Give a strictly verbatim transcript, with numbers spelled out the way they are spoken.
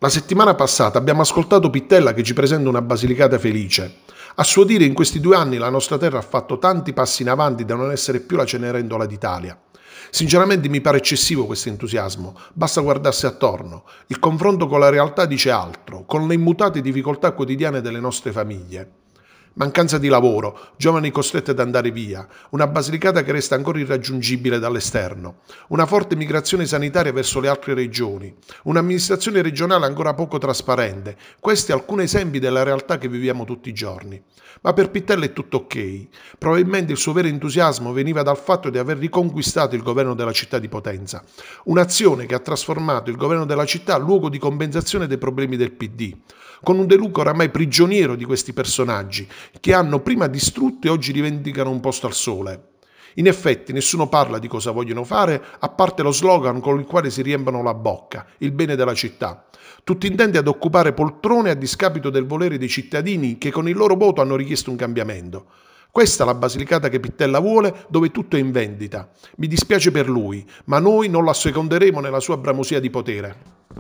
La settimana passata abbiamo ascoltato Pittella che ci presenta una Basilicata felice. A suo dire in questi due anni la nostra terra ha fatto tanti passi in avanti da non essere più la Cenerentola d'Italia. Sinceramente mi pare eccessivo questo entusiasmo, basta guardarsi attorno. Il confronto con la realtà dice altro, con le immutate difficoltà quotidiane delle nostre famiglie. Mancanza di lavoro, giovani costretti ad andare via, una Basilicata che resta ancora irraggiungibile dall'esterno, una forte migrazione sanitaria verso le altre regioni, un'amministrazione regionale ancora poco trasparente. Questi alcuni esempi della realtà che viviamo tutti i giorni. Ma per Pittella è tutto ok. Probabilmente il suo vero entusiasmo veniva dal fatto di aver riconquistato il governo della città di Potenza, un'azione che ha trasformato il governo della città luogo di compensazione dei problemi del P D, con un De Luca oramai prigioniero di questi personaggi che hanno prima distrutto e oggi rivendicano un posto al sole. In effetti nessuno parla di cosa vogliono fare, a parte lo slogan con il quale si riempiono la bocca, il bene della città. Tutti intenti ad occupare poltrone a discapito del volere dei cittadini che con il loro voto hanno richiesto un cambiamento. Questa è la Basilicata che Pittella vuole, dove tutto è in vendita. Mi dispiace per lui, ma noi non lo asseconderemo nella sua bramosia di potere.